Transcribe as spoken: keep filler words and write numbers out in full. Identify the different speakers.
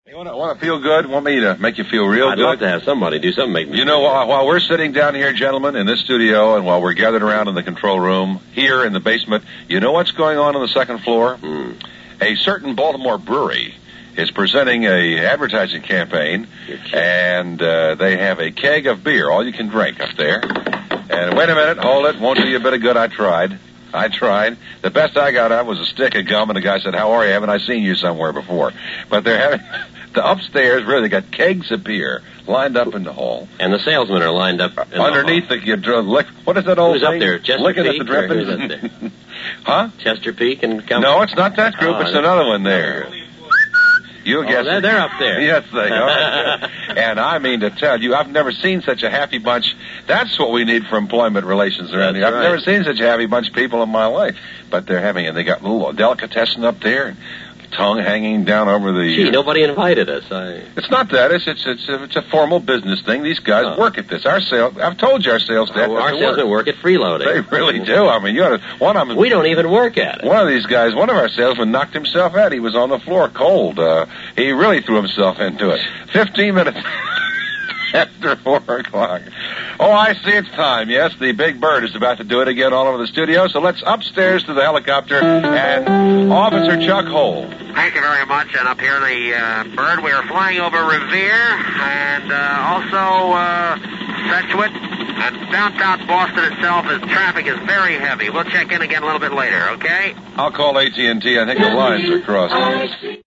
Speaker 1: You want to, want to feel good? Want me to make you feel real
Speaker 2: I'd
Speaker 1: good?
Speaker 2: I'd love to have somebody do something make me
Speaker 1: You know,
Speaker 2: feel
Speaker 1: while, while we're sitting down here, gentlemen, in this studio, and while we're gathered around in the control room, here in the basement, you know what's going on on the second floor?
Speaker 2: Hmm.
Speaker 1: A certain Baltimore brewery is presenting a advertising campaign, and uh, they have a keg of beer, all you can drink up there. And wait a minute, hold it, won't do you a bit of good. I tried. I tried. The best I got out was a stick of gum, and the guy said, "How are you? Haven't I seen you somewhere before?" But they're having... The upstairs, really, they got kegs of beer lined up in the hall.
Speaker 2: And the salesmen are lined up in
Speaker 1: underneath the, the uh, lick. What is that old
Speaker 2: Who's
Speaker 1: thing?
Speaker 2: up there? Chester
Speaker 1: Looking
Speaker 2: Peak?
Speaker 1: at the drippings.
Speaker 2: Who's up there?
Speaker 1: Huh?
Speaker 2: Chester Peak and company?
Speaker 1: No, it's not that group.
Speaker 2: Oh,
Speaker 1: it's another one there. You
Speaker 2: oh,
Speaker 1: guess
Speaker 2: they're, they're up there.
Speaker 1: Yes, they are. And I mean to tell you, I've never seen such a happy bunch. That's what we need for employment relations around
Speaker 2: That's
Speaker 1: here. I've
Speaker 2: right.
Speaker 1: never seen such a happy bunch of people in my life. But they're having, and they got little delicatessen up there, and tongue hanging down over the...
Speaker 2: Gee, nobody invited us. I...
Speaker 1: It's not that. It's it's it's a, it's a formal business thing. These guys
Speaker 2: Oh.
Speaker 1: work at this. Our sales... I've told you our sales staff...
Speaker 2: Oh, our
Speaker 1: doesn't
Speaker 2: salesmen
Speaker 1: work.
Speaker 2: work at freeloading.
Speaker 1: They really do. I mean, you ought to... One of them...
Speaker 2: We don't even work at it.
Speaker 1: One of these guys, one of our salesmen knocked himself out. He was on the floor cold. Uh, he really threw himself into it. Fifteen minutes after four o'clock. Oh, I see it's time. Yes, the big bird is about to do it again all over the studio. So let's upstairs to the helicopter and Officer Chuck Hole.
Speaker 3: Thank you very much. And up here, the uh, bird, we are flying over Revere and uh, also uh, Sedgwick. And downtown Boston itself, is traffic is very heavy. We'll check in again a little bit later, okay?
Speaker 1: I'll call A T and T. I think the lines are crossed.